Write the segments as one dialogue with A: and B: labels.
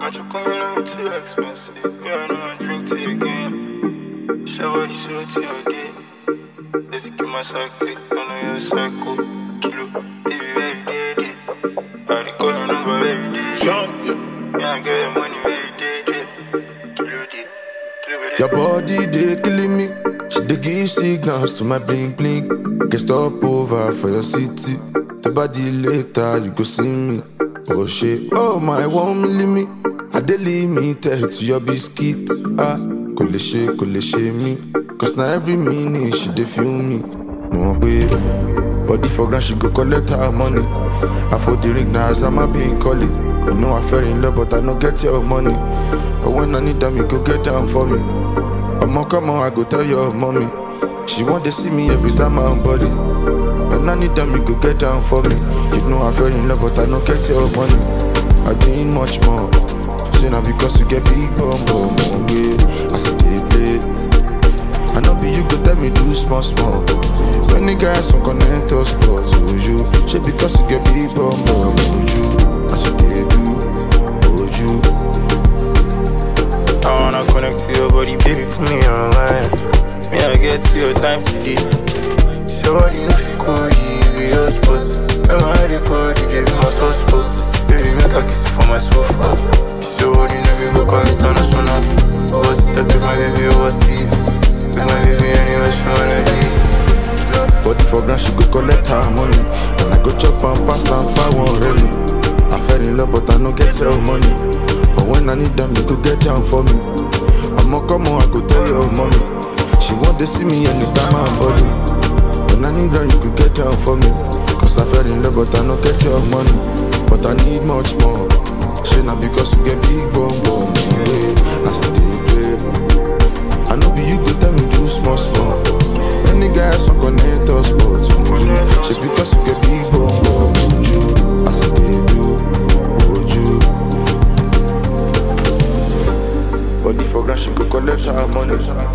A: But you come along too expensive. Me, I don't drink tea again. Shower the show to your day. Let's get my cycle, I know your cycle. Kilo, baby, every day. I recall your number every day. Champion. Yeah, I get your money every day. Kilo, day.
B: Your body, they killing me. She dey give signals to my bling bling. I can stop over for your city. The body later, you go see me. Oh shit, oh my, 1 me. I dey limited to your biscuit. Ah, kole she me. Cause now every minute she dey feel me. No babe, body for grand she go collect her money. I for the ring now as I'm a being call it. You know I fell in love but I no get your money. But when I need them you go get down for me. I'ma come on, I go tell your mommy. She want to see me every time I'm body. When I need them, you go get down for me. You know I fell in love, but I don't get your money. I need much more. Say now because you get big bum bum yeah. I said they play. I know be you go tell me do small. When the guys don't connect us, but you. Say because you get big bum you. I said they do, you.
A: I wanna connect to your body, baby, put me online. Me, I get to your time today. Somebody know if you call you, be your spots. I'm a hard call you, gave me my soft spots. Baby, make a kiss for my sofa. Somebody know we go call international. Overseas, I took my baby overseas. Took my baby anywhere she wanna be.
B: Body for grand, she go collect her money. And I go chop and pass and far one really. I fell in love, but I no get your money. But when I need them, you go get down for me. I'ma come on, I go tell your mommy. She want to see me anytime I'm body. When I need them, you go get down for me. Cause I fell in love, but I no get your money. But I need much more. She not because you get big bum yeah. I said they play. I know be you go tell me do small. Many guys don't connect us, but you. She because you get big bum you. I said they do, you. Body for grand, she go collect her money.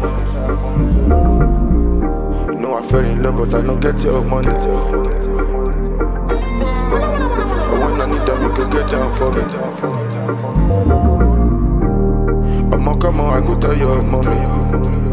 B: You know I fell in love, but I don't get your money. But when I need them, you can get down for me. I'ma come on, I go tell your mommy.